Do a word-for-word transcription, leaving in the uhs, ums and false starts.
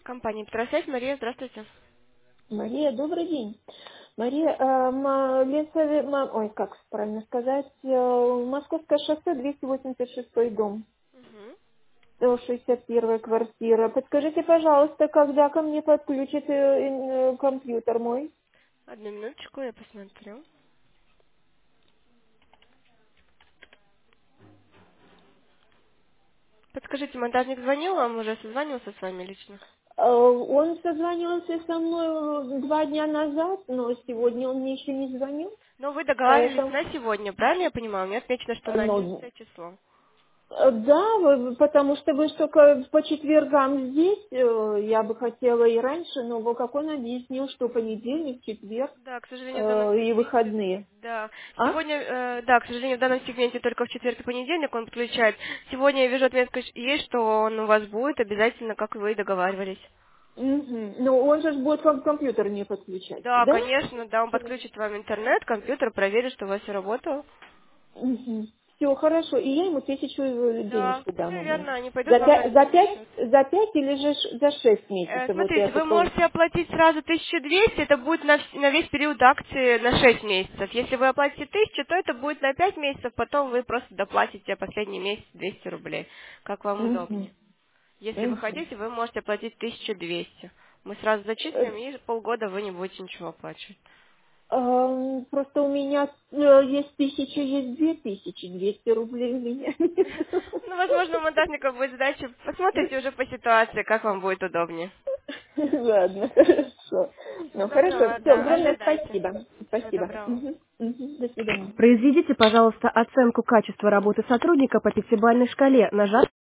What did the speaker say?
Компания Петросвязь, Мария, здравствуйте. Мария, добрый день. Мария, э, м- Лесове- м- ой, как правильно сказать, э, Московское шоссе, двести восемьдесят шестой дом, Мгм. э, шестьдесят первая квартира. Подскажите, пожалуйста, когда ко мне подключат э, э, компьютер мой? Одну минуточку, я посмотрю. Подскажите, монтажник звонил вам, уже созванивался с вами лично? Э, Он созвонился со мной э, два дня назад, но сегодня он мне еще не звонил, Ну, вы договаривались поэтому... на сегодня, правильно я понимаю? У меня отмечено, что на Но одиннадцатое число. Э, Да, вы- потому что вы ж только по четвергам здесь, э, я бы хотела и раньше, но вот как он объяснил, что понедельник, четверг Да, к сожалению, в данном э, и сегменте, выходные. да. А? Сегодня, э, да, к сожалению, в данном сегменте только в четверг и понедельник он подключает. Сегодня я вижу отметка есть, что он у вас будет обязательно, как вы и договаривались. Мгм. Ну, он же ж будет ком- компьютер мне подключать, Да, да? конечно, да, он подключит вам интернет, компьютер, проверит, что у вас все работало. Все хорошо, и я ему тысячу э, Да, денежку дам все ему. верно, они пойдут За, вам на пя- за реальный пять, счет. за пять или же ш- за шесть Э, месяцев? Вот я Смотрите, вы только... можете оплатить сразу тысячу двести, это будет на, вс- на весь период акции на шесть месяцев. Если вы оплатите тысячу, то это будет на пять месяцев, потом вы просто доплатите последний месяц двести рублей, как вам Мгм. удобнее. Если вы Мгм. хотите, вы можете оплатить тысячу двести. Мы сразу Э, зачислим, и полгода вы не будете ничего оплачивать. Ам, Просто у меня э, есть тысяча, есть две тысячи, двести рублей у меня. Ну, возможно, у монтажника будет задача, посмотрите уже по ситуации, как вам будет удобнее. Ладно, хорошо. Всего Ну, хорошо. доброго, Все, да, огромное ожидайте. спасибо. Всего Спасибо. доброго. Мгм, мгм. До свидания. Произведите, пожалуйста, оценку качества работы сотрудника по пятибалльной шкале, нажав